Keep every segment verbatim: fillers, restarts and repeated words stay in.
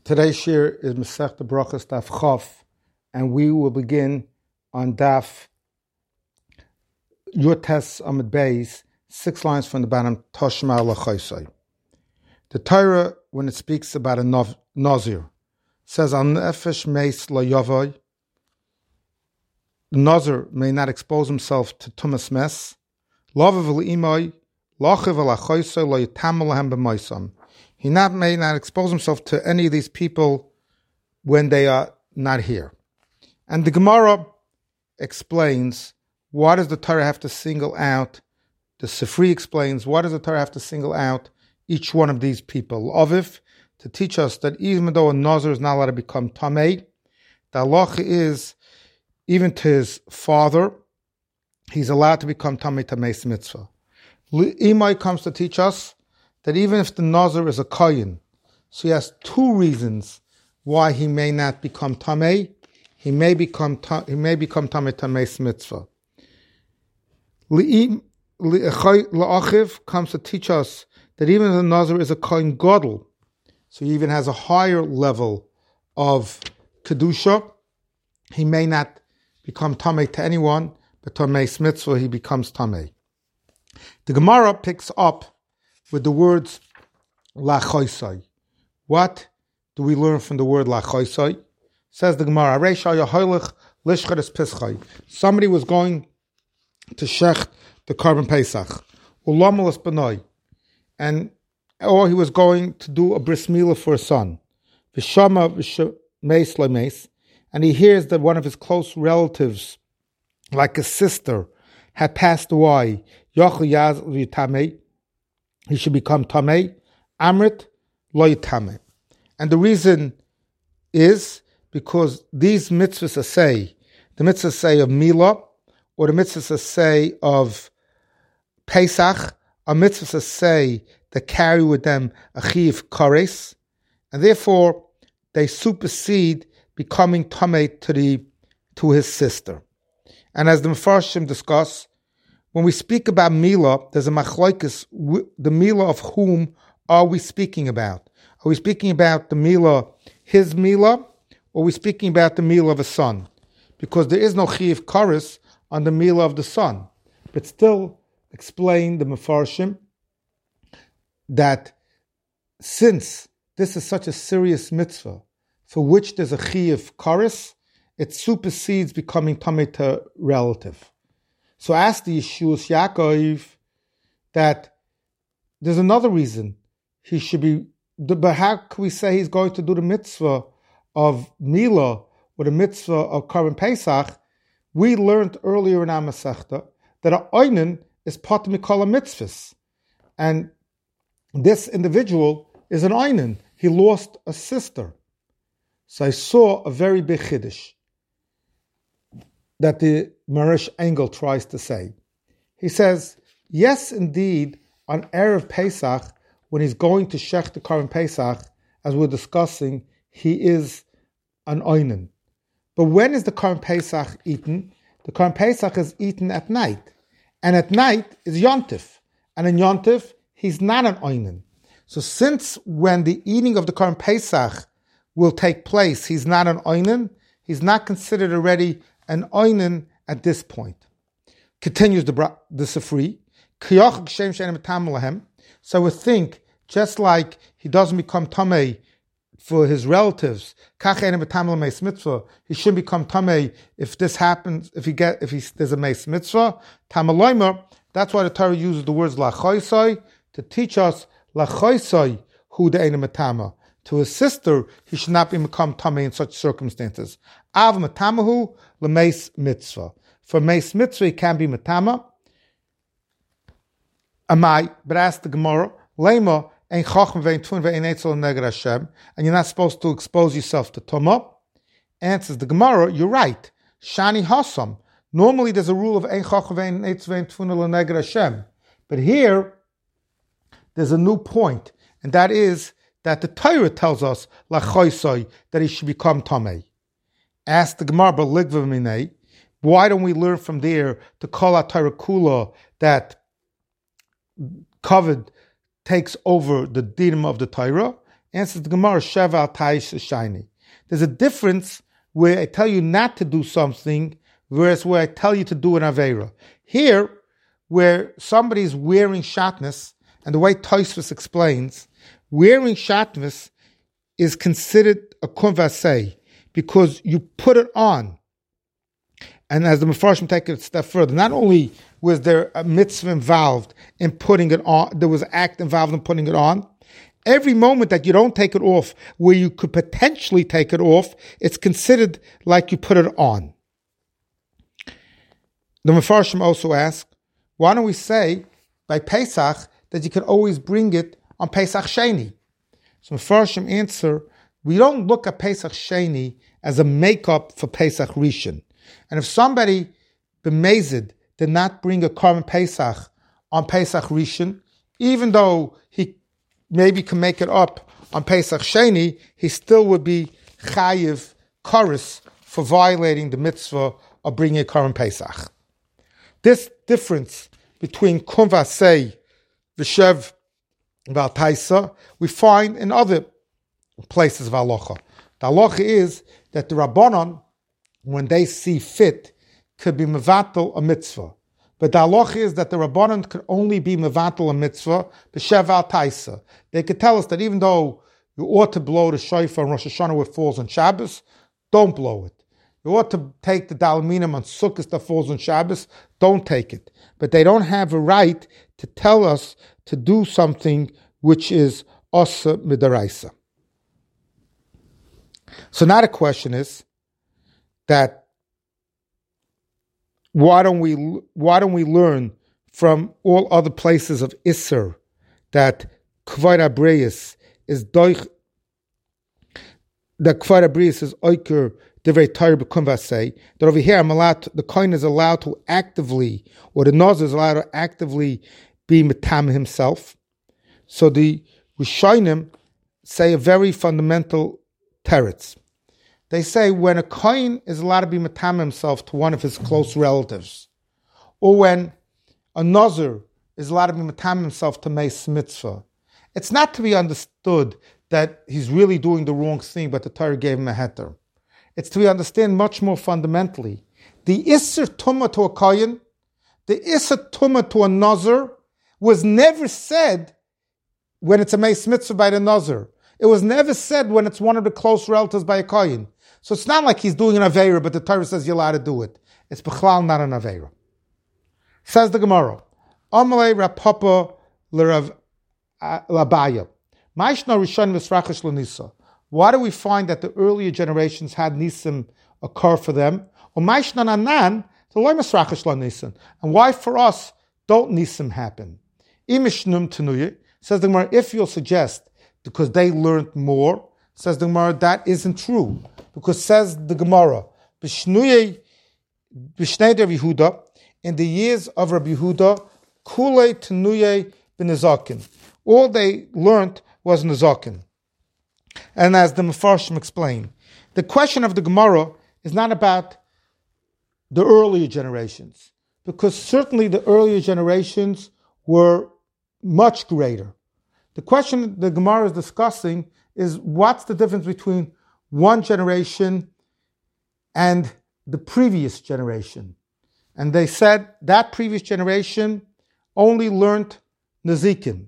Today's shir is Masechta Brachos Daf Chof, and we will begin on Daf Yutes Amud Beis, six lines from the bottom, Toshma L'Chaisai. The Torah, when it speaks about a nov, Nazir, says, Al Nefesh Meis Lo Yavai, the Nazir may not expose himself to Tumas Mes, Lavav L'Imai, Lachiv L'Chaisai Lo Yitam L'hem B'Maisam. He not, may not expose himself to any of these people when they are not here. And the Gemara explains, why does the Torah have to single out? The Sifri explains, why does the Torah have to single out each one of these people? Aviv, to teach us that even though a Nazir is not allowed to become Tamei, the halacha is, even to his father, he's allowed to become Tamei Tameis Mitzvah. Imai comes to teach us that even if the Nazir is a Kohen, so he has two reasons why he may not become Tamei. He may become he may become Tamei Tameis Mitzvah. La'achiv comes to teach us that even if the Nazir is a Kohen Gadol, so he even has a higher level of Kedusha, he may not become Tamei to anyone, but Tameis Mitzvah he becomes Tamei. The Gemara picks up with the words L'Chaisai. What do we learn from the word L'Chaisai? Says the Gemara, somebody was going to shecht the Korban Pesach, and or he was going to do a bris milah for a son, and he hears that one of his close relatives, like a sister, had passed away. He should become Tamei, Amrit Lo Yitameh. And the reason is because these mitzvahs say, the mitzvahs say of Milah, or the mitzvahs say of Pesach, are mitzvahs say that carry with them a chiv kares, and therefore they supersede becoming Tamei to the to his sister. And as the Mefarshim discuss, when we speak about Milah, there's a machlokes. The Milah of whom are we speaking about? Are we speaking about the Milah, his Milah, or are we speaking about the Milah of a son? Because there is no chiyuv kares on the Milah of the son. But still explain the Mefarshim that since this is such a serious mitzvah for which there's a chiyuv kares, it supersedes becoming tamei to relative. So ask the Yeshus Yaakov that there's another reason he should be, but how can we say he's going to do the mitzvah of Milah or the mitzvah of Korban Pesach? We learned earlier in our Masechta that a oinen is part of Mikol mitzvahs. And this individual is an oinen. He lost a sister. So I saw a very big chiddush that the Marish Engel tries to say. He says, yes, indeed, on Erev Pesach, when he's going to Shech the Korban Pesach, as we're discussing, he is an oinen. But when is the Korban Pesach eaten? The Korban Pesach is eaten at night. And at night is Yontif. And in Yontif, he's not an oinen. So since when the eating of the Korban Pesach will take place, he's not an oinen, he's not considered already an oinen at this point. Continues the the Sifri. So we think, just like he doesn't become Tamei for his relatives, he shouldn't become Tamei if this happens, if he get if he, there's a Meis Mitzvah. That's why the Torah uses the words L'Chaisai to teach us L'Chaisai hu de'eina metama. To his sister, he should not be become Tamei in such circumstances. Av metamahu l'meis mitzvah. For meis mitzvah, he can be metama. Amai, but ask the Gemara, lema ein chacham ve'ein tun ve'ein etzel neged Hashem, and you're not supposed to expose yourself to tumah. Answers the Gemara, you're right. Shani hasam. Normally, there's a rule of ein chacham ve'ein etzel ve'ein tun neged Hashem, but here there's a new point, and that is that the Torah tells us L'Chaisai that he should become Tamei. Ask the Gemara, but Ligva Minei, why don't we learn from there to call out Torah Kula that covered takes over the dinim of the Torah? Answers the Gemara, Sheva al Taish Shiny. There's a difference where I tell you not to do something versus where I tell you to do an Aveira. Here, where somebody's wearing shatnez, and the way Tosfos explains, wearing shatnez is considered a konvasei because you put it on. And as the Mefarshim take it a step further, not only was there a mitzvah involved in putting it on, there was an act involved in putting it on, every moment that you don't take it off, where you could potentially take it off, it's considered like you put it on. The Mefarshim also ask, why don't we say by Pesach that you can always bring it on Pesach Sheni? So Mefarshim answer, we don't look at Pesach Sheni as a makeup for Pesach Rishon. And if somebody b'mezid did not bring a Korban Pesach on Pesach Rishon, even though he maybe can make it up on Pesach Sheni, he still would be chayiv koris for violating the mitzvah of bringing a Korban Pesach. This difference between konvasei v'shev v'al taisa we find in other places of halacha. The halacha is that the Rabbanon, when they see fit, could be mevatel a mitzvah. But the halacha is that the Rabbanon could only be mevatel a mitzvah b'shev al taisa. They could tell us that even though you ought to blow the shofar on Rosh Hashanah where it falls on Shabbos, don't blow it. You ought to take the dalminim on Sukkot that falls on Shabbos, don't take it. But they don't have a right to tell us to do something which is asa midaraisa. So now the question is that why don't we why don't we learn from all other places of Isser that Kvod Abriyas is doich, that Kvod Abriyas is oiker divrei Torah b'kunvasei, that over here I'm allowed to, the kohen is allowed to actively, or the nozer is allowed to actively be metam himself. So the Rishonim say a very fundamental teretz. They say when a kohen is allowed to be metam himself to one of his close relatives, or when a nozer is allowed to be metam himself to meis mitzvah, it's not to be understood that he's really doing the wrong thing, but the Torah gave him a heter. It's to be understood much more fundamentally. The Isser Tumah to a Kohen, the Isser Tumah to a Nazir, was never said when it's a Meis Mitzvah by the Nazir. It was never said when it's one of the close relatives by a Kohen. So it's not like he's doing an Aveira, but the Torah says you're allowed to do it. It's Bechlal, not an Aveira. Says the Gemara, Amalei Rapapa L'Rav L'Abaya. Ma'ishna Rishon Misrachish L'Nisa. Why do we find that the earlier generations had nisim occur for them? And why for us don't nisim happen? Says the Gemara, if you'll suggest because they learned more, says the Gemara, that isn't true. Because says the Gemara, in the years of Rabbi Yehuda, Kulei Tenuye b'Nezakin. All they learned was Nezakin. And as the Mefarshim explain, the question of the Gemara is not about the earlier generations, because certainly the earlier generations were much greater. The question the Gemara is discussing is what's the difference between one generation and the previous generation. And they said that previous generation only learned Nezikin.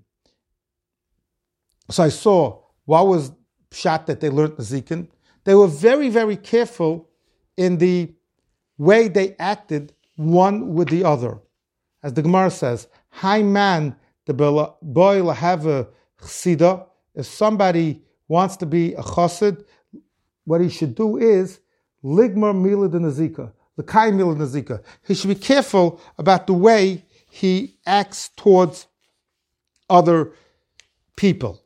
So I saw what was pshat that they learned Nezikin. They were very, very careful in the way they acted one with the other. As the Gemara says, Hai man, the boy will have a chsida. If somebody wants to be a chassid, what he should do is ligmar mila de nazika, the kai mila nazika. He should be careful about the way he acts towards other people.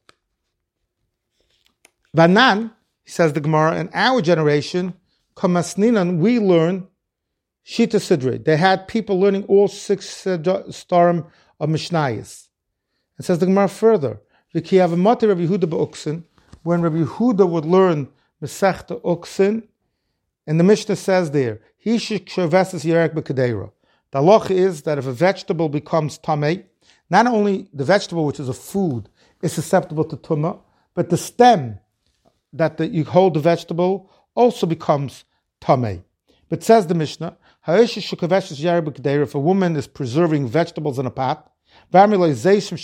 Vanan, says the Gemara, in our generation, kamasninan, we learn Shita Sidre. They had people learning all six starim of Mishnayos. It says the Gemara further, V'ki Mati Rabbi Yehuda b'Uksin, when Rabbi Yehuda would learn Mesechta Uksin, and the Mishnah says there, Hishik Shervesis Yerek b'Kadeira. The halacha is that if a vegetable becomes tamei, not only the vegetable, which is a food, is susceptible to tumah, but the stem that the, you hold the vegetable also becomes tamei. But says the Mishnah, if a woman is preserving vegetables in a pot, or olives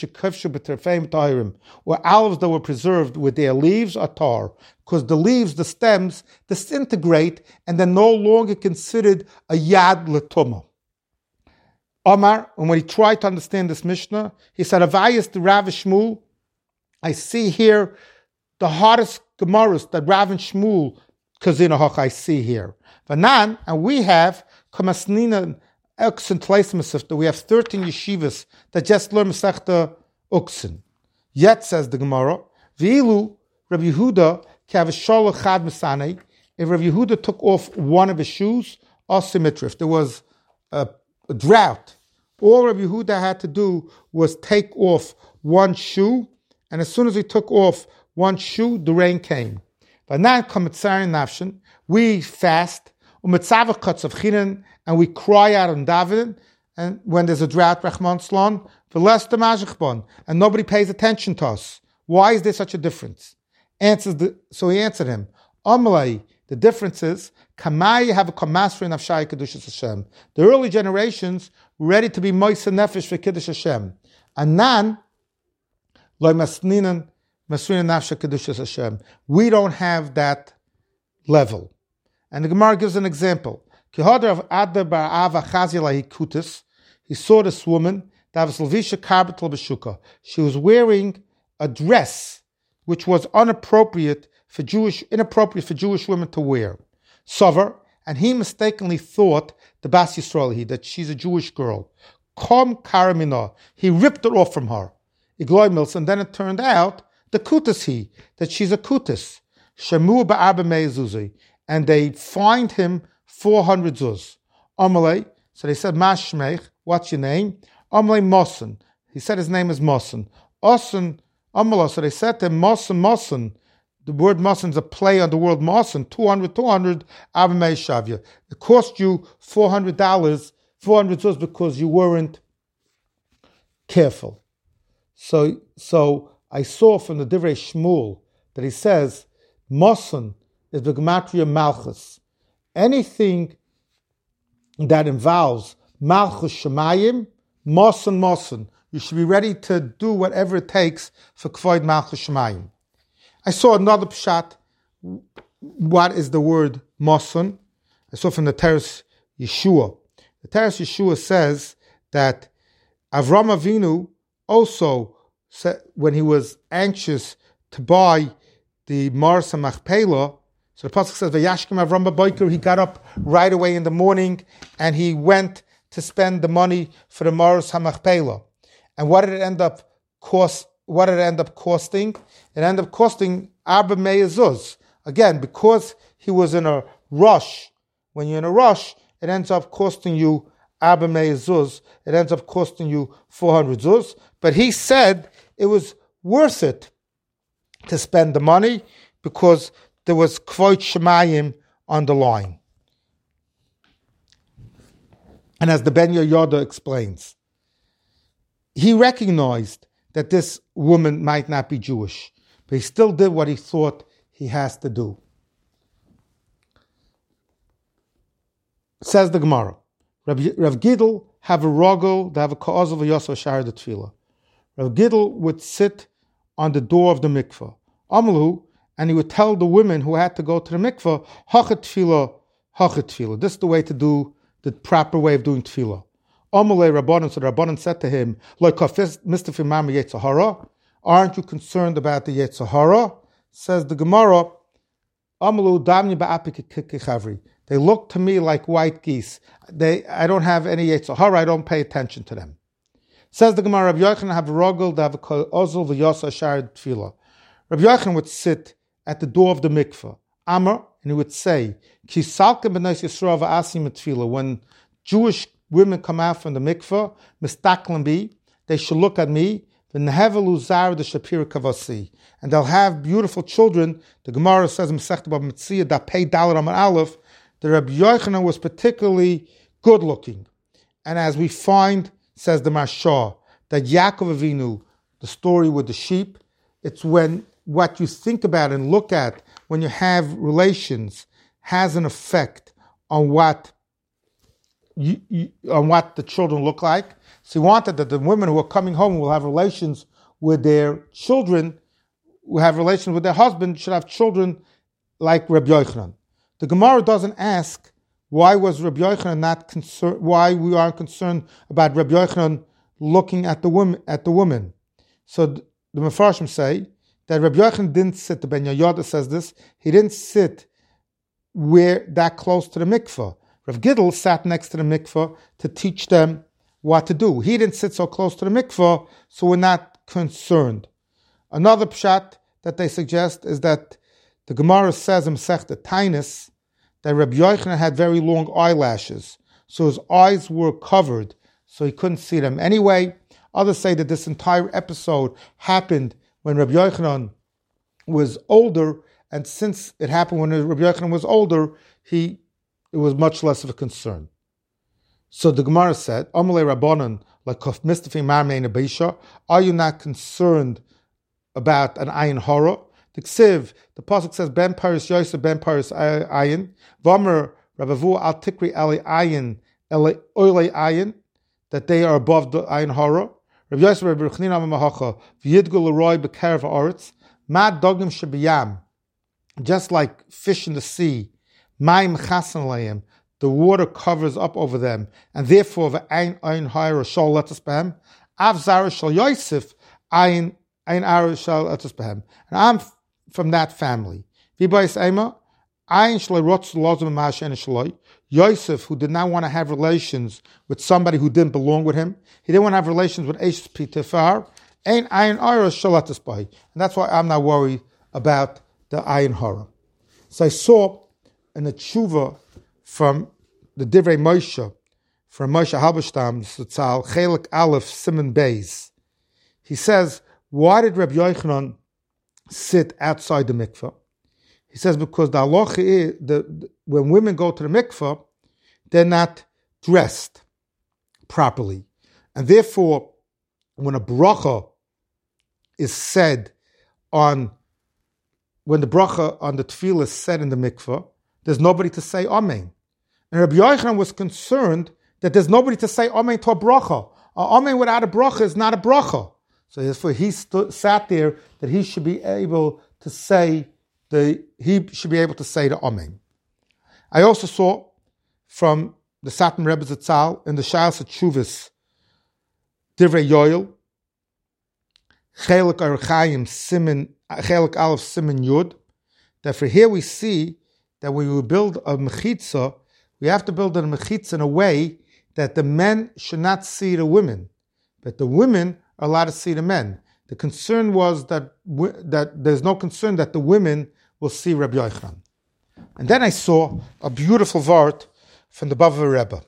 that were preserved with their leaves are tar, because the leaves, the stems, disintegrate and they're no longer considered a yad l'tumah. Omar, and when he tried to understand this Mishnah, he said, Avayas the Rav Shmuel, I see here the hardest Gemaras that Rav and Shmuel Kazina I see here. Vanan, and we have Kamasnina Uksin Tleismasifta, we have thirteen yeshivas that just learn Masechta Uksin. Yet, says the Gemara, Vilu Rabbi Yehuda Kavashola Chad Masane, if Rabbi Yehuda took off one of his shoes, Asimitri, there was a, a drought, all Rabbi Yehuda had to do was take off one shoe, and as soon as he took off one shoe, the rain came. But now, we fast, and we cry out on David, and when there's a drought, and nobody pays attention to us. Why is there such a difference? Answers the, so he answered him, Amalai, the difference is, Kamai have a Kamasri in Avshai Kedushas Hashem. The early generations ready to be Moisa Nefesh for Kiddush Hashem. Anan, Loi Masninan, Masrina Nafsha Kedushas Hashem. We don't have that level. And the Gemara gives an example. He saw this woman, she was wearing a dress which was inappropriate for Jewish, inappropriate for Jewish women to wear. Sover, and he mistakenly thought the Bas Yisrael, that she's a Jewish girl. Kom karamina, he ripped it off from her. And then it turned out the kutas he, that she's a kutas. Shemu ba'arba me'ezuzay, and they fined him four hundred zuz. Amalei, so they said, Mash Shmeich, what's your name? Amalei Mossen. He said his name is Mossen. Ossen, Amalei, so they said to him, Mossen, Mossen. The word Mossen is a play on the word Mossen. two hundred, two hundred, Abba Mei Shavya. It cost you four hundred dollars, four hundred zuz, because you weren't careful. So, so I saw from the Divrei Shmuel that he says, Mossen is the Gematria Malchus. Anything that involves Malchus Shemayim, Mossen, Mossen. You should be ready to do whatever it takes for Kvoid Malchus Shemayim. I saw another pshat. What is the word Mossen? I saw from the Teres Yeshua. The Teres Yeshua says that Avram Avinu also said, when he was anxious to buy the Mars Machpelah, so the pasuk says, "Vayashkem Avram b'boker." He got up right away in the morning and he went to spend the money for the Mars Hamachpelah. And what did it end up cost? What did it end up costing? It ended up costing Arba Me'ezuz. Again, because he was in a rush. When you're in a rush, it ends up costing you Arba Me'ezuz. It ends up costing you four hundred zuz. But he said it was worth it to spend the money because there was Kvot Shemayim on the line. And as the Ben Yehoyada explains, he recognized that this woman might not be Jewish, but he still did what he thought he has to do. Says the Gemara, Rav, Rav Gidl have a rogel, they have a ka'azav v'yosva shar the tefillah. Rav Gidl would sit on the door of the mikveh, Amalu, and he would tell the women who had to go to the mikveh, hachet tefillah, hachet tefillah. This is the way to do, the proper way of doing tefillah. Amalei Rabbanan, so the Rabbanan said to him, like Mister Fimam Yetzer Hara, aren't you concerned about the Yetzer Hara? Says the Gemara, Amalu damni ba'apik kichavri. They look to me like white geese. They, I don't have any Yetzer Hara, I don't pay attention to them. Says the Gemara, Rabbi Yochanan have a rogel, they have a ozul v'yosa shar tefillah. Rabbi Yochanan would sit at the door of the mikveh, Amar, and he would say, Ki salkem b'nais Yisrael v'asim tefillah. When Jewish women come out from the mikveh, mistaklan bi, they should look at me, v'nehevelu zar the shapir kavasi, and they'll have beautiful children. The Gemara says in Masechta Bava Metzia that pei dalet amar aleph, the Rabbi Yochanan was particularly good looking, and as we find, says the Mashah, that Yaakov Avinu, the story with the sheep, it's when what you think about and look at when you have relations has an effect on what you, you, on what the children look like. So he wanted that the women who are coming home will have relations with their children, who have relations with their husband, should have children like Rabbi Yochanan. The Gemara doesn't ask why was Rabbi Yochanan not concerned, why we aren't concerned about Rabbi Yochanan looking at the woman. At the woman. So the Mefarshim say that Rabbi Yochanan didn't sit. The Ben Yehoyada says this. He didn't sit where that close to the mikveh. Rav Gidl sat next to the mikveh to teach them what to do. He didn't sit so close to the mikveh, so we're not concerned. Another pshat that they suggest is that the Gemara says in Masechta Tainis that Rabbi Yochanan had very long eyelashes, so his eyes were covered, so he couldn't see them anyway. Others say that this entire episode happened when Rabbi Yochanan was older, and since it happened when Rabbi Yochanan was older, he it was much less of a concern. So the Gemara said, Amalei Rabbanan, like Mistafi Marmein Abeisha, are you not concerned about an ayin hara? The Ksiv, the pasuk says, Ben Paris Yosef, Ben Paris ayin, Vamer Ravavu al Tikri Ali ayin, Ele Oile ayin, that they are above the ayin hara. Rabbi Yosef, Rabbi Rechnina Mahacha, V'yidgul Leroy B'kerev Haaretz, Mad Dogim Shebiyam, just like fish in the sea, Ma'im Chasan Leim, the water covers up over them, and therefore the ayin ayin hara shall let us behem. Av Zara shall Yosef ayin ayin hara shall let us behem. And I'm from that family. V'bayis Ema ayin shloi rotz lozim ma'ashen shloi. Yosef, who did not want to have relations with somebody who didn't belong with him, he didn't want to have relations with Eish Pitifar, ayin ayin hara shall let us behem. And that's why I'm not worried about the ayin hara. So I saw in a tshuva from the Divrei Moshe, from Moshe Halberstam, Zatzal, Chelik Aleph, Simon Beis. He says, why did Rabbi Yochanan sit outside the mikveh? He says, because the halacha is, the, the, when women go to the mikveh, they're not dressed properly. And therefore, when a bracha is said on, when the bracha on the tefillah is said in the mikveh, there's nobody to say Amen. And Rabbi Yochanan was concerned that there's nobody to say Amen to a bracha. A Amen without a bracha is not a bracha. So therefore he stood, sat there that he should be able to say the he should be able to say the Amen. I also saw from the Satmar Rebbe Zatzal in the Sha'as HaTshuvas Divrei Yoel Chelik Arachayim Siman Chelik Aleph Siman Yud, that for here we see that when we build a mechitza, we have to build a mechitza in a way that the men should not see the women, but the women are allowed to see the men. The concern was that that there's no concern that the women will see Rabbi Yochanan. And then I saw a beautiful vart from the Bava Rebbe.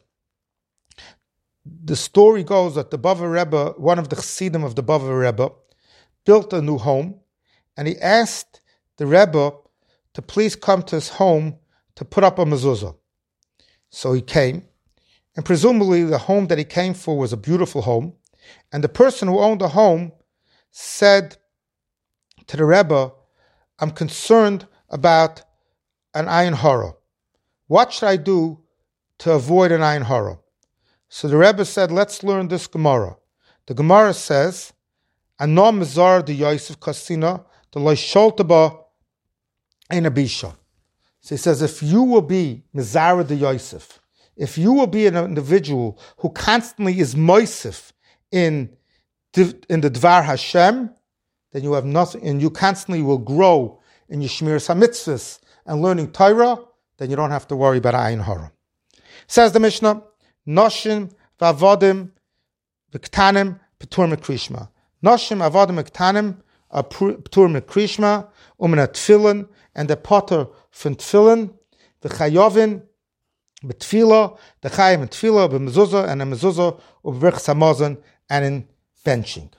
The story goes that the Bava Rebbe, one of the chassidim of the Bava Rebbe, built a new home, and he asked the Rebbe to please come to his home to put up a mezuzah. So he came, and presumably the home that he came for was a beautiful home, and the person who owned the home said to the Rebbe, I'm concerned about an ayin hara. What should I do to avoid an ayin hara? So the Rebbe said, let's learn this Gemara. The Gemara says, Ano mizar de Yosef kasina, the loisholtaba ein abisha. So he says, if you will be mizara de Yosef, if you will be an individual who constantly is moisef in, in the Dvar Hashem, then you have nothing, and you constantly will grow in your Shmiras HaMitzvahs and learning Torah, then you don't have to worry about ayin hara. Says the Mishnah, Noshim v'avodim v'ktanim p'tur mekrishma. Noshim avodim v'ktanim are p'tur mekrishma, u'min tefillin, and the potter from tefillin, v'chayovin b'tefillah, the chayim in tefillah, b'mezuzah, and a mezuzah, u'b'virchas hamazon, and in benching.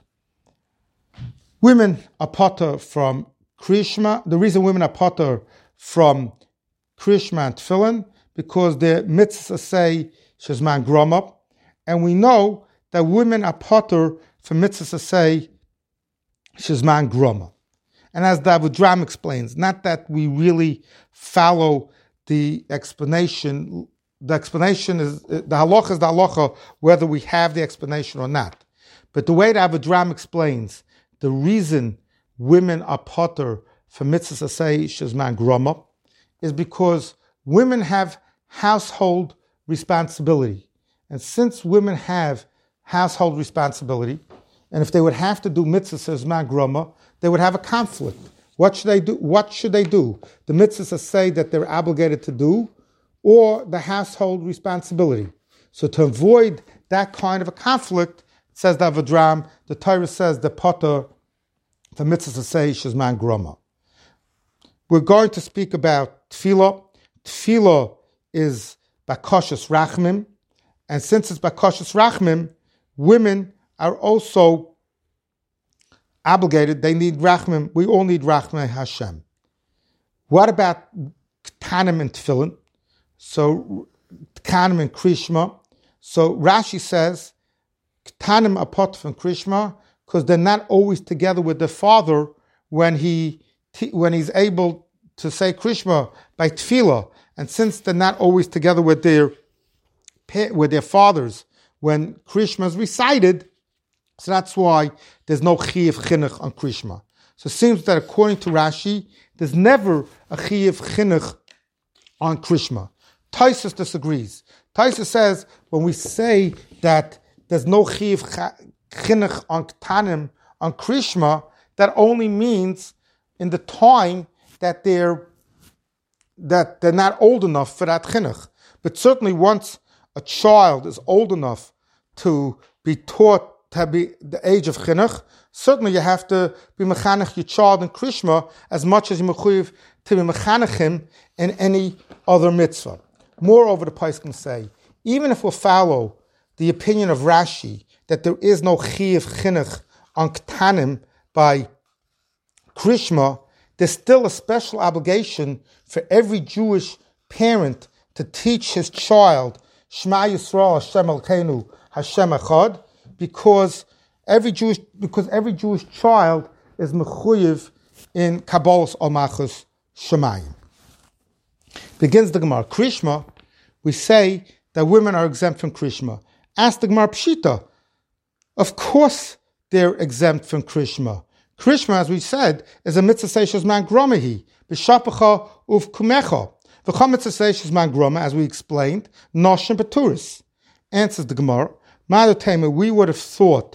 Women are potter from krishma. The reason women are potter from krishma and tefillin, because their mitzvahs say shezman groma, and we know that women are potter from mitzvahs say shezman groma. And as the Avudraham explains, not that we really follow the explanation. The explanation is, the halacha is the halacha, whether we have the explanation or not. But the way the Avudraham explains, the reason women are potter for mitzvahs asay shezman groma is because women have household responsibility. And since women have household responsibility, and if they would have to do mitzvahs shezman groma, they would have a conflict. What should they do? What should they do? The mitzvahs say that they're obligated to do, or the household responsibility. So to avoid that kind of a conflict, says the Avudraham, the Torah says the potter the mitzvahs say shezman groma. We're going to speak about tefillah. Tefillah is bakashas rachmim, and since it's bakashas rachmim, women are also obligated. They need rachmim. We all need rachmim Hashem. What about ktanim and tefillin? So ktanim and krishma. So Rashi says ktanim are pot from krishma because they're not always together with their father when he when he's able to say krishma by tefillah, and since they're not always together with their with their fathers when krishma is recited, so that's why there's no chiyuv chinuch on krishma. So it seems that according to Rashi, there's never a chiyuv chinuch on krishma. Taisus disagrees. Taisus says when we say that there's no chiyuv chinuch on ktanim on krishma, that only means in the time that they're that they're not old enough for that chinuch. But certainly once a child is old enough to be taught to be the age of chinuch, certainly you have to be mechanech your child in krishma as much as you mechuyev to be mechanech him in any other mitzvah. Moreover, the Poskim say, even if we follow the opinion of Rashi that there is no chiyuv chinuch on ktanim by krishma, there's still a special obligation for every Jewish parent to teach his child Shema Yisrael Hashem Elokeinu Hashem Echad, because every Jewish because every Jewish child is mechuyev in Kabbalas Al Malchus Shemayim. Begins the Gemara. Krishma, we say that women are exempt from Krishma. Ask the Gemara Pshita. Of course they're exempt from Krishma. Krishma, as we said, is a mitzvah seishes man gromahi, b'shapacha uv kumecha. V'cham mitzvah seishes man groma, as we explained, noshim beturis. Answers the Gemara, Madotema, we would have thought,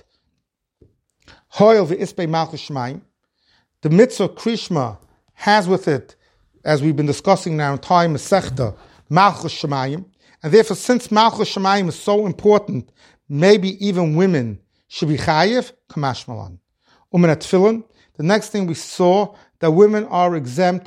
hoil v'isbei malchus shemaim, the mitzvah Krishma has with it, as we've been discussing now in time, Masechta, malchus shemayim, and therefore since malchus shemayim is so important, maybe even women should be chayiv, kamash malan. Umen at tefillin, the next thing we saw, that women are exempt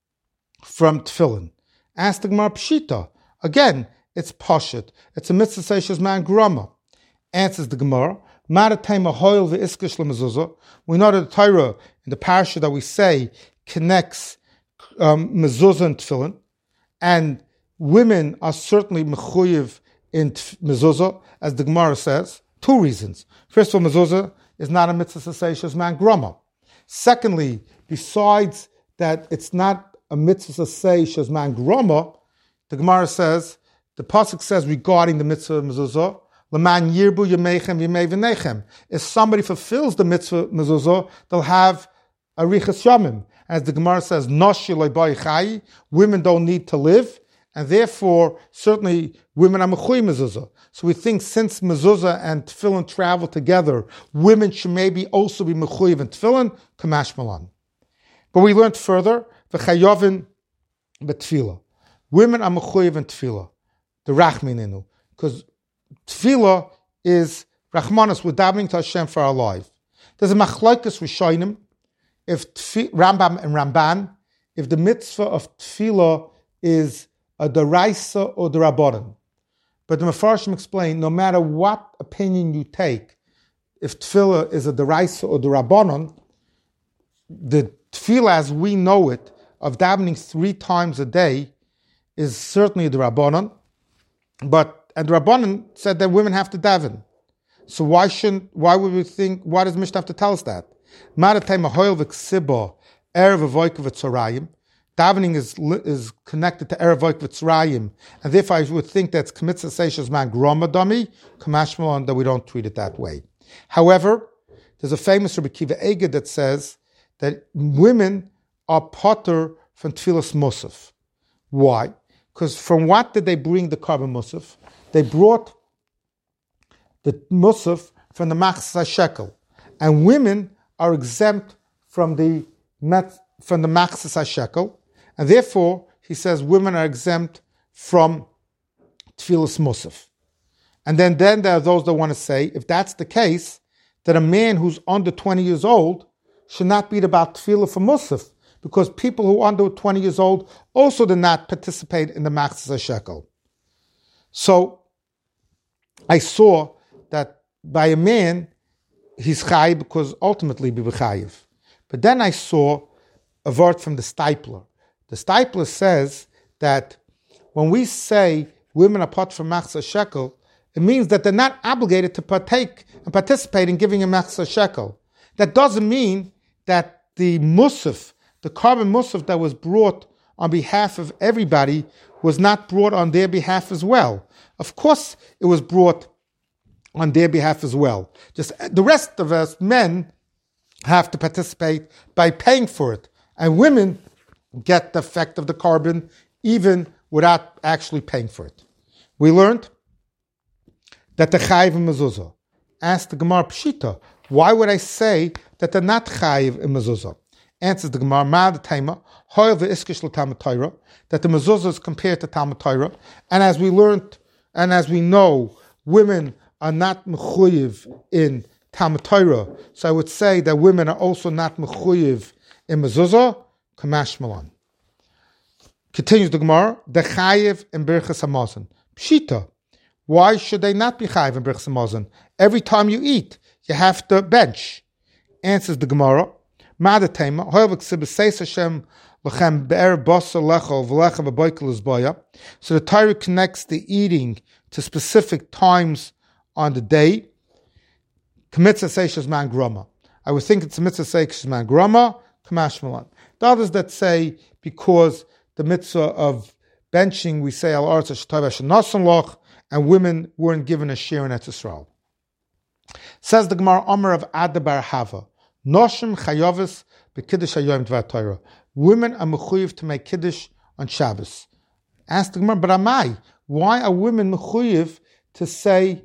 from tefillin. Ask the Gemara Pshita. Again, it's pashut. It's a mitzvah seishes man grama. Answers the Gemara, Maratema hoil ve'iskish lemezuzah. We know that the Torah, in the parasha that we say, connects um, mezuzah and tefillin, and women are certainly mechuyev in tf- mezuzah, as the Gemara says. Two reasons. First of all, mezuzah is not a mitzvah seishes man grama. Secondly, besides that it's not a mitzvah seishes man grama, the Gemara says, the pasuk says regarding the mitzvah mezuzah, L'man yirbu yemechem yemei v'nechem. If somebody fulfills the mitzvah mezuzah, they'll have a riches yamim. As the Gemara says, noshi lo'bay chai, women don't need to live, and therefore, certainly, women are mechuy mezuzah. So we think since mezuzah and tefillin travel together, women should maybe also be mechuyev in tefillin, kamash malan. But we learned further, v'chayovin betfilah. Women are mechuyev in tefillah, the rachmininu, because tefillah is rachmanas, we're davening to Hashem for our life. There's a machlokes rishonim, if tfi, Rambam and Ramban, if the mitzvah of tefillah is a deraisa or derabbanan. But the Mefarshim explain, no matter what opinion you take, if tefillah is a deraisa or derabbanan, the tefillah as we know it, of davening three times a day, is certainly a derabbanan. But and Rabbanan said that women have to daven. So why shouldn't? Why would we think? Why does Mishnah have to tell us that? Maratay mahoil v'ksiba Erev Avoika v'Tzorayim. Davening is is connected to Erev Avoika v'Tzorayim, and therefore I would think that's K'mitzvah Seishes Man Groma Dami, Kamashmalon, that we don't treat it that way. However, there's a famous Rabbi Kiva Eger that says that women are potter from Tfilas Musaf. Why? Because from what did they bring the carbon Musaf? They brought the Musaf from the Machzah Shekel. And women are exempt from the from the Machzah Shekel. And therefore, he says women are exempt from Tfilas Musaf. And then, then there are those that want to say, if that's the case, that a man who's under twenty years old should not be about Tfilah for Musaf, because people who are under twenty years old also did not participate in the Machzah Shekel. So, I saw that by a man, he's chayiv because ultimately be chayiv. But then I saw a word from the Stipler. The Stipler says that when we say women are part from Machzah Shekel, it means that they're not obligated to partake and participate in giving a Machzah Shekel. That doesn't mean that the Musaf, the carbon Musaf that was brought on behalf of everybody, was not brought on their behalf as well. Of course, it was brought on their behalf as well. Just the rest of us men have to participate by paying for it, and women get the effect of the carbon even without actually paying for it. We learned that the chayiv in mezuzah. Asked the Gemara Pshita, why would I say that they're not chayiv in mezuzah? Answers the Gemara, Ma the Taima, Hoil the Iskish l'Talmud Torah, that the mezuzah is compared to Talmud Torah, and as we learned, and as we know, women are not mechuyev in Talmud Torah, so I would say that women are also not mechuyev in mezuzah, Kamash Malan. Continues the Gemara, the chayiv in Birchas Hamazon. Pshita, why should they not be chayiv in Birchas Hamazon? Every time you eat, you have to bench. Answers the Gemara, Ma the Tema, Hoil v'ksibeseis Hashem l'chem be'er basar lechol v'lechem v'boikel izboya. So the Torah connects the eating to specific times on the day. K'mitzvah seishes man groma. I would think it's a mitzvah seishes man groma, k'mash malan. The others that say because the mitzvah of benching, we say al arz ha'shtayv ha'shanasan loch, and women weren't given a share in Eretz Yisrael. Says the Gemara Omer of Ada bar Hava, Noshim chayavis b'kiddush hayoyim dvar Torah. Women are mechuyev to make kiddush on Shabbos. Ask the Gemara, but Amai, why are women mechuyev to say,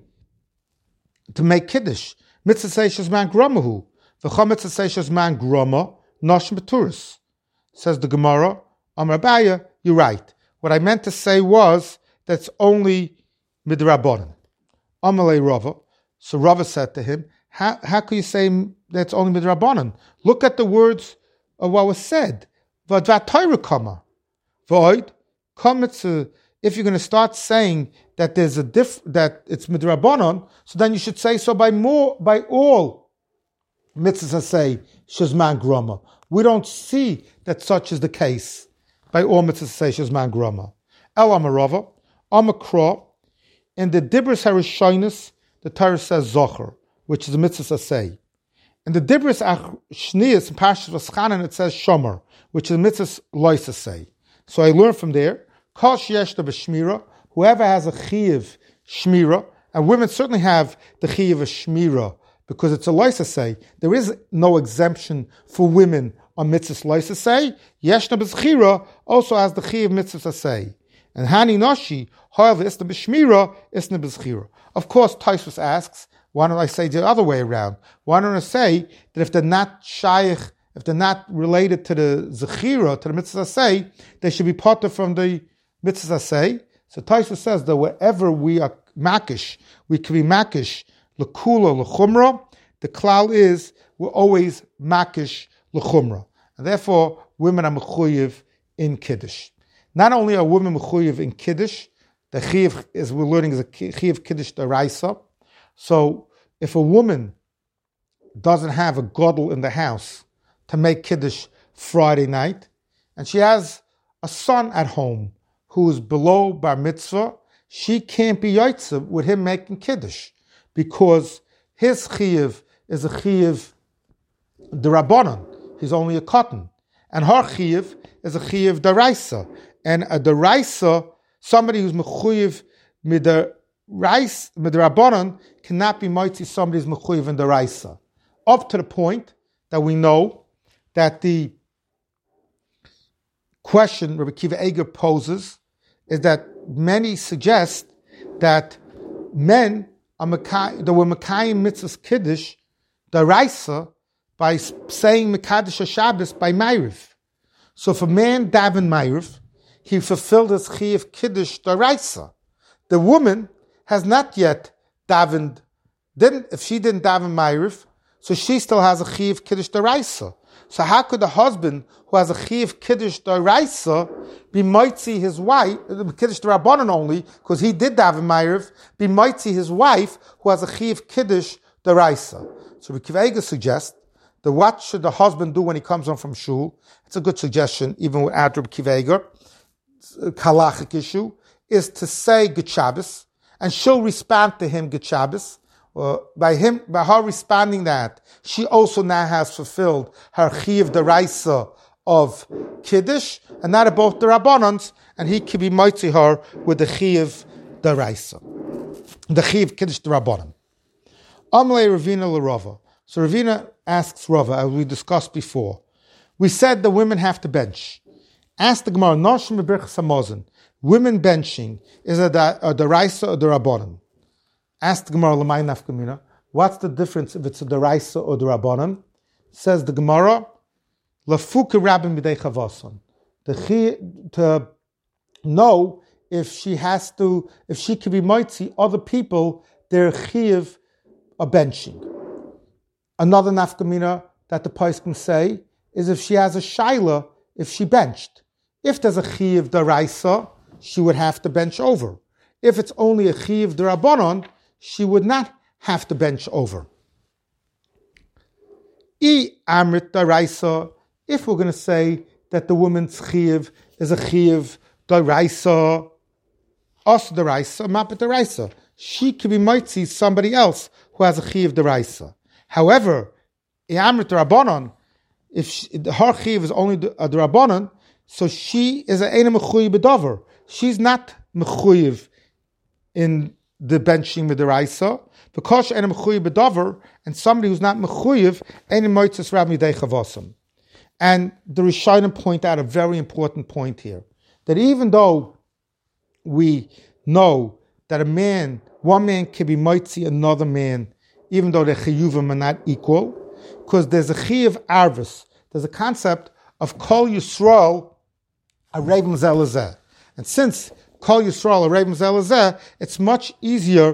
to make kiddush? Mitzvah seishes man gromahu, v'chom mitzvah seishes man groma, noshim b'turis. Says the Gemara, Amar Abaya, you're right. What I meant to say was that's only midrabanan. Amalei Rava. So Rava said to him, how, how can you say that's only midrabanan? Look at the words of what was said. V'advat Torah kama. V'oid, kamitz. If you're going to start saying that there's a diff, that it's midrabanan, so then you should say so by more, by all mitzvahs say shezman groma. We don't see that such is the case by all mitzvahs say shezman groma. El amarava, amakra, in the dibros harishonis, the Torah says zocher, which is a mitzvah say. In the dibros shnius in Parshas Vaschanan it says shomer, which is a mitzvah loisa say. So I learned from there. Kol sheyeshta b'shmira, whoever has a chiyuv shmira, and women certainly have the chiyuv of shmira because it's a loisa say. There is no exemption for women on mitzvah loisa say. Yeshna b'zchira also has the chiyuv mitzvah say. And hani noshi, however, isna b'shmira, isna b'zchira. Of course, Tosfos asks, why don't I say the other way around? Why don't I say that if they're not shaykh, if they're not related to the zechira, to the mitzvah say, they should be parted from the mitzvah say? So Tosfos says that wherever we are makish, we can be makish l'kula l'chumra. The klal is we're always makish l'chumra, and therefore women are mechuyev in kiddush. Not only are women mechuyev in kiddush, the chiyuv, as we're learning, is a chiyuv kiddush deraisa. So if a woman doesn't have a gadol in the house to make kiddush Friday night, and she has a son at home who is below bar mitzvah, she can't be yotze with him making kiddush because his chiyuv is a chiyuv derabbanan. He's only a cotton, And her chiyuv is a chiyuv daraisa. And a daraisa, somebody who's mechuyev with the rice, with the rabbanon, cannot be moitzi somebody who's mechuyev in daraisa. Up to the point that we know that the question Rabbi Akiva Eger poses is that many suggest that men are Mekai, that were Mekayim mitzvahs kiddush daraisa by saying Mekadosh Shabbos by Ma'ariv. So if a man daven Ma'ariv, he fulfilled his chiyuv kiddush daraisa. The woman has not yet davened. Didn't if she didn't daven Ma'ariv, so she still has a chiyuv kiddush daraisa. So how could the husband who has a chiyuv kiddush daraisa be moitzi his wife, kiddush d'rabbanan only, because he did daven Ma'ariv, be moitzi his wife who has a chiyuv kiddush daraisa? So Rabbi Akiva Eger suggests that what should the husband do when he comes home from shul? It's a good suggestion, even without Rabbi Akiva Eger. Halachic issue is to say Good Shabbos, and she'll respond to him Good Shabbos. Uh, by him, by her responding that, she also now has fulfilled her chiyuv daraisa of kiddush, and that are both the rabbanans, and he can be moitzi her with the chiyuv daraisa, the chiyuv kiddush the rabbanan. Amalei Ravina l'Rava. So Ravina asks Rava, as we discussed before. We said the women have to bench. Ask the Gemara, Noshim b'birchas hamazon. Women benching is a daraisa or the rabbanan. Ask the Gemara, L'may nafkamina. What's the difference if it's a daraisa or the rabbanan? Says the Gemara, Lafuka rabbin b'dei chavason. To know if she has to, if she can be moitzi other people, their chiyuv are benching. Another nafkamina that the Pais can say is if she has a shaila, if she benched. If there's a chiyuv daraisa, she would have to bench over. If it's only a chiyuv darabanan, she would not have to bench over. I amrit daraisa, if we're going to say that the woman's chiyuv is a chiyuv daraisa, us daraisa, mapet daraisa, she could be moitzi somebody else who has a chiyuv daraisa. However, I amrit darabanan, if she, her chiyuv is only a darabanan, so she is an ena mechuyev b'davar. She's not mechuyev in the benching with the raisa, because she ena mechuyev b'davar, and somebody who's not mechuyev ena moitzes rab midei chavosam. And the Rishonim point out a very important point here, that even though we know that a man, one man can be moitzi another man, even though the chiyuvim are not equal, because there's a chiyuv arvis, there's a concept of kol Yisrael a Rebim Zelazeh. And since Kol Yisrael a Rebim Zelazeh, it's much easier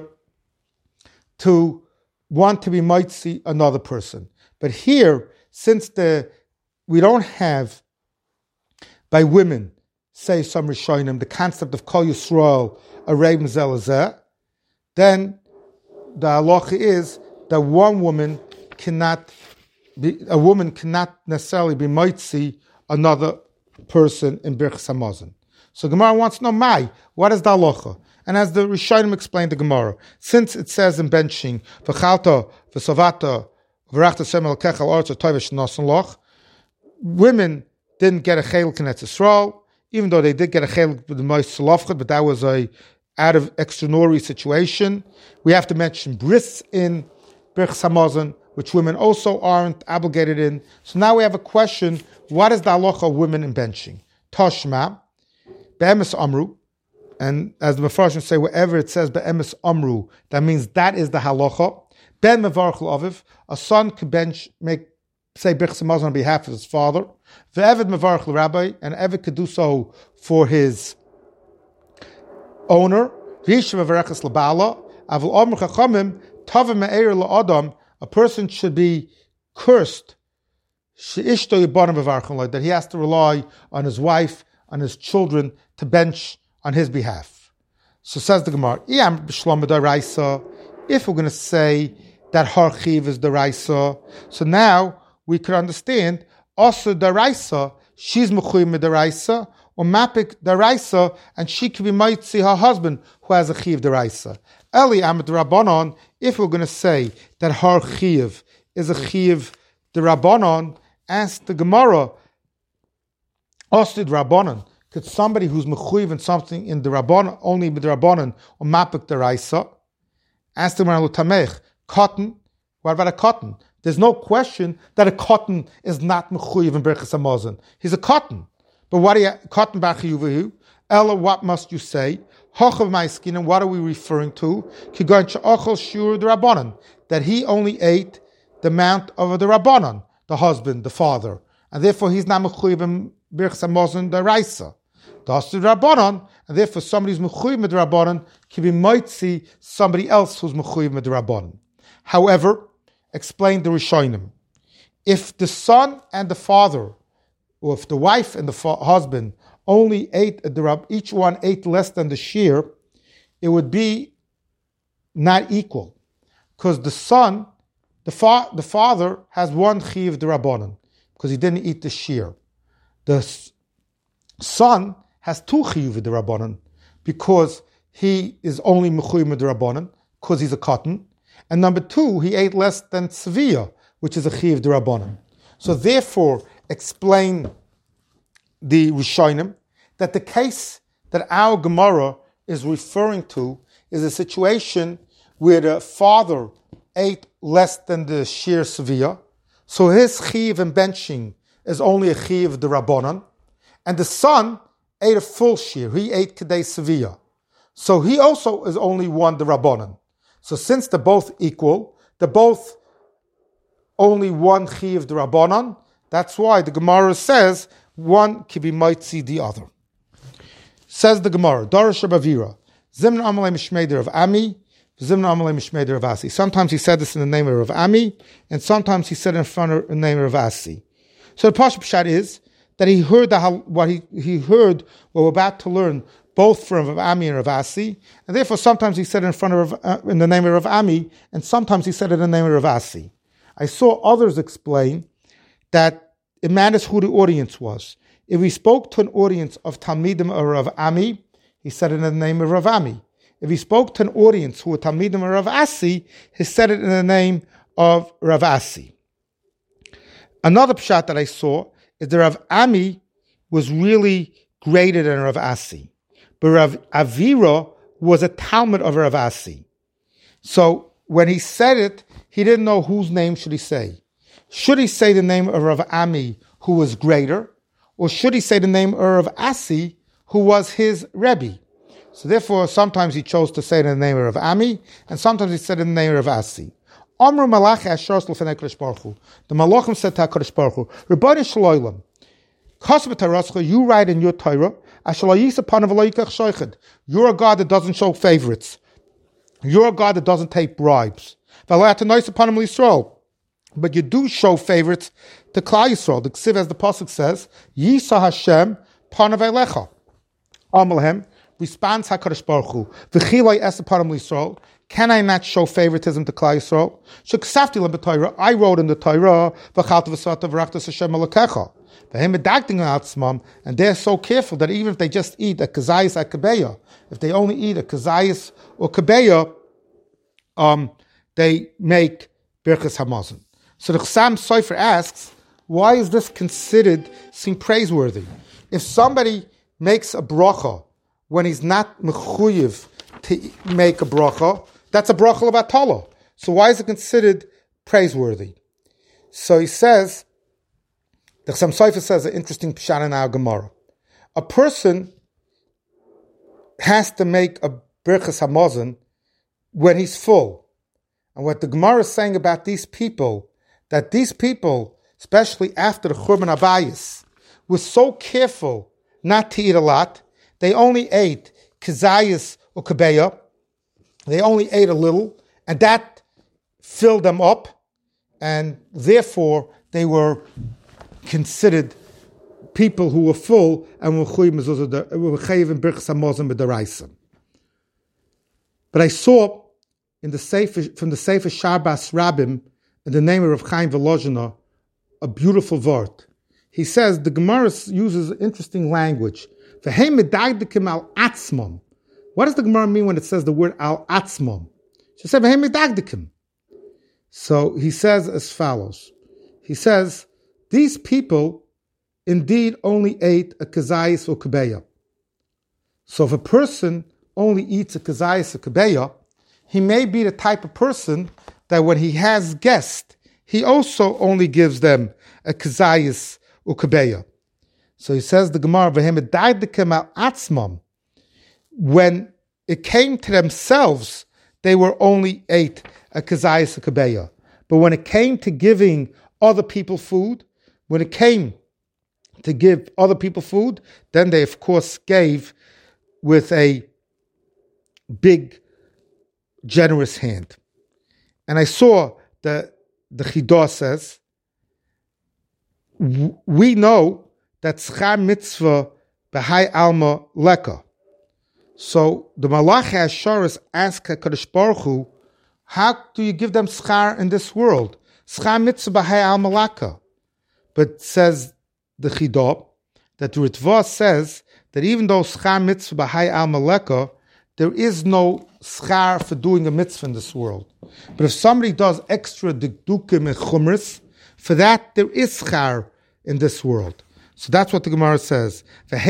to want to be moitzi another person. But here, since the we don't have by women, say some Rishonim, the concept of Kol Yisrael a Rebim Zelazeh, then the halacha is that one woman cannot be, a woman cannot necessarily be moitzi another person in Birchas Hamazon. So Gemara wants to know, Mai, what is the halacha? And as the Rishonim explained the Gemara, since it says in benching, V'chalta, V'savata, V'rachta semel kechal orza toivish nosan loch, women didn't get a chelik in Eretz Yisrael, even though they did get a chelik with the Mois Salafchad, but that was a out of extraordinary situation. We have to mention bris in Birchas Hamazon, which women also aren't obligated in. So now we have a question, what is the halacha of women in benching? Toshma, be'emes amru, and as the Mefarshim say, wherever it says be'emes amru, that means that is the halacha. Ben mevarch l'aviv, a son could bench, make, say Birchas Hamazon on behalf of his father. Ve'eved mevarch l'rabbi, and Eved could do so for his owner. V'yishav mevarechas l'bala, avul amr chachamim, tavim me'er la'adam, a person should be cursed that he has to rely on his wife, on his children to bench on his behalf. So says the Gemara, if we're going to say that her chiv is daraisa, so now we could understand also daraisa, she's mechuyim daraisa, or mapik daraisa, and she can be moitzi her husband who has a chiv daraisa. Eli amid rabbanon, if we're going to say that her chiv is a chiv the rabbanon, ask the Gemara, Ostid Rabbanan. Could somebody who's mechuyev in something in the Rabbanan, only with the Rabbanan, or mapik deraisa? Ask the Gemara Lutamech, cotton. What about a cotton? There's no question that a cotton is not mechuyev in Birchas Hamazon. He's a cotton. But what do you, cotton b'achiyuvahu? Ella, what must you say? Hochav ma'iskin, and what are we referring to? Kigon she'ochel shur the Rabbanan, that he only ate the amount of the Rabbanan, the husband, the father, and therefore he's not mechuyev in Birchas Hamazon deraisa. Das the Rabbanan, and therefore somebody who's mechuyev with the Rabbanan can be might see somebody else who's mechuyev with the Rabbanan. However, explain the Rishonim. If the son and the father, or if the wife and the fa- husband only ate the each one ate less than the shear, it would be not equal, because the son, the fa- the father has one chiv the Rabbanan because he didn't eat the shear. The s- son has two chiyuv the Rabbanan because he is only mechuyev the Rabbanan because he's a cotton, and number two, he ate less than tzviya, which is a chiyuv the Rabbanan. So therefore, explain the Rishonim that the case that our Gemara is referring to is a situation where the father ate less than the sheer tzviya, so his chiyuv and benching is only a chiyuv the Rabbanan, and the son ate a full shear. He ate Kedei Sevilla. So he also is only one the Rabbanan. So since they're both equal, they're both only one Chiv the Rabbanan. That's why the Gemara says one can be might see the other. Says the Gemara, Darash Bavira, Zimna Amalei Mishmeder of Ami, Zimna Amalei Mishmeder of Asi. Sometimes he said this in the name of Ami, and sometimes he said it in front of the name of Asi. So the Pashup Pshat is that he heard the, what he, he heard what we're about to learn both from Rav Ami and Rav Asi, and therefore sometimes he said it in front of uh, in the name of Rav Ami, and sometimes he said it in the name of Rav Asi. I saw others explain that it matters who the audience was. If he spoke to an audience of Talmidim or Rav Ami, he said it in the name of Rav Ami. If he spoke to an audience who were Talmidim or Rav Asi, he said it in the name of Rav Asi. Another pshat that I saw is that Rav Ami was really greater than Rav Asi. But Rav Avira was a Talmud of Rav Asi. So when he said it, he didn't know whose name should he say. Should he say the name of Rav Ami, who was greater, or should he say the name of Rav Asi, who was his Rebbe? So therefore, sometimes he chose to say the name of Rav Ami, and sometimes he said the name of Rav Asi. Amru Malachi Ashars L'Fnei Kodesh Baruch Hu. The Malachim said to HaKadosh Baruch Hu, Rebbeinu Shloilem, Kasv Tarascha, you write in your Torah, you're a God that doesn't show favorites. You're a God that doesn't take bribes. But you do show favorites to Klal Yisrael. The Ksiv, as the Pasuk says, Yisa Hashem panav elecha. Amalhem responds HaKadosh Baruch Hu, V'chilai es panav Yisrael. Can I not show favoritism to Klal Yisrael? Sheksafti lem b'Torah. I wrote in the Torah, V'chalta v'sata v'rachtas Hashem alekecha. And they're so careful that even if they just eat a kazayas at kabeya, if they only eat a kazayas or kabeya, um, they make birchas hamazon. So the Chassam Sofer asks, why is this considered seem praiseworthy? If somebody makes a bracha when he's not mechuyev to make a bracha, that's a bracha of atala. So why is it considered praiseworthy? So he says, the Chassam Sofer says an interesting pshat in our Gemara. A person has to make a birchas hamazon when he's full. And what the Gemara is saying about these people, that these people, especially after the Churban Abayis, were so careful not to eat a lot. They only ate kazayas or kabeya. They only ate a little, and that filled them up, and therefore they were considered people who were full and were chayiv in birchas hamazon b'daraisa. But I saw in the Sefer, from the Sefer Sharbas Rabbim, in the name of Rav Chaim Volozhiner, a beautiful word. He says the Gemara uses interesting language. V'hem medagdikim al atzmon. What does the Gemara mean when it says the word al atzmon? She said v'hem medagdikim. So he says as follows. He says, these people indeed only ate a kazayis or kabeya. So if a person only eats a kazayis or kabeya, he may be the type of person that when he has guests, he also only gives them a kazayis or kabeya. So he says the Gemara, atzmam, when it came to themselves, they were only ate a kazayis or kabeya. But when it came to giving other people food, when it came to give other people food, then they of course gave with a big, generous hand. And I saw that the Chidah says, we know that schar mitzvah b'hai alma leka. So the Malach HaSharis asked HaKadosh Baruch Hu, how do you give them schar in this world? Schar mitzvah b'hai alma leka. But says the Chidah, that the Ritva says that even though schar mitzvah b'hai alma leka, there is no schar for doing a mitzvah in this world. But if somebody does extra dikdukim and chumris, for that there is schar in this world. So that's what the Gemara says.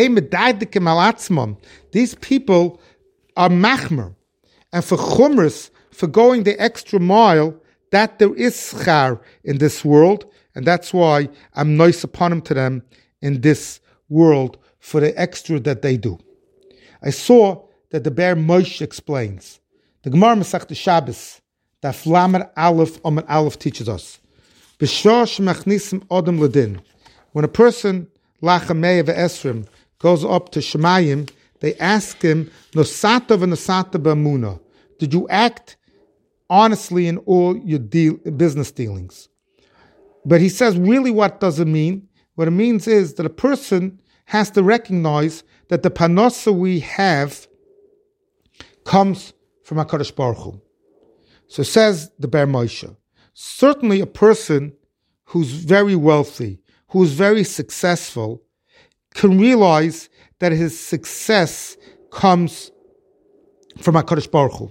These people are machmer. And for chumris, for going the extra mile, that there is schar in this world. And that's why I'm nice upon him to them in this world for the extra that they do. I saw that the Bear Moshe explains. The Gemara Masechta Shabbos, that Flamer Aleph Omer Aleph teaches us. B'shor shemachnisim odem ledin. When a person, Lachamei ve'esrim, goes up to Shemayim, they ask him, Nosata v'nosata b'amuna. Did you act honestly in all your deal, business dealings? But he says, really what does it mean? What it means is that a person has to recognize that the panosa we have comes from HaKadosh Baruch Hu. So says the Be'er Moshe, certainly a person who's very wealthy, who's very successful, can realize that his success comes from HaKadosh Baruch Hu.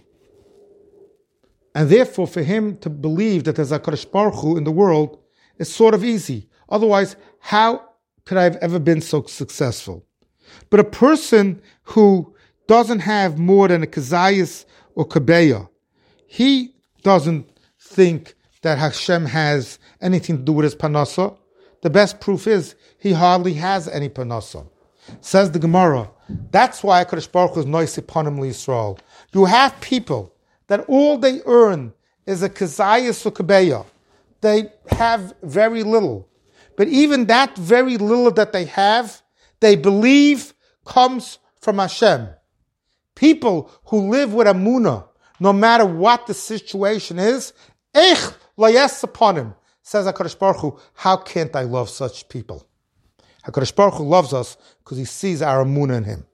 And therefore, for him to believe that there's HaKadosh Baruch Hu in the world is sort of easy. Otherwise, how could I have ever been so successful? But a person who doesn't have more than a kazayas or kabeya, he doesn't think that Hashem has anything to do with his panasa. The best proof is he hardly has any panasa. Says the Gemara, that's why HaKadosh Baruch Hu is noisy upon him Yisrael. You have people that all they earn is a kazayas or kabeya. They have very little. But even that very little that they have, they believe comes from Hashem. People who live with Amunah, no matter what the situation is, Eich layes upon him, says HaKadosh Baruch Hu, how can't I love such people? HaKadosh Baruch Hu loves us because he sees our Amunah in him.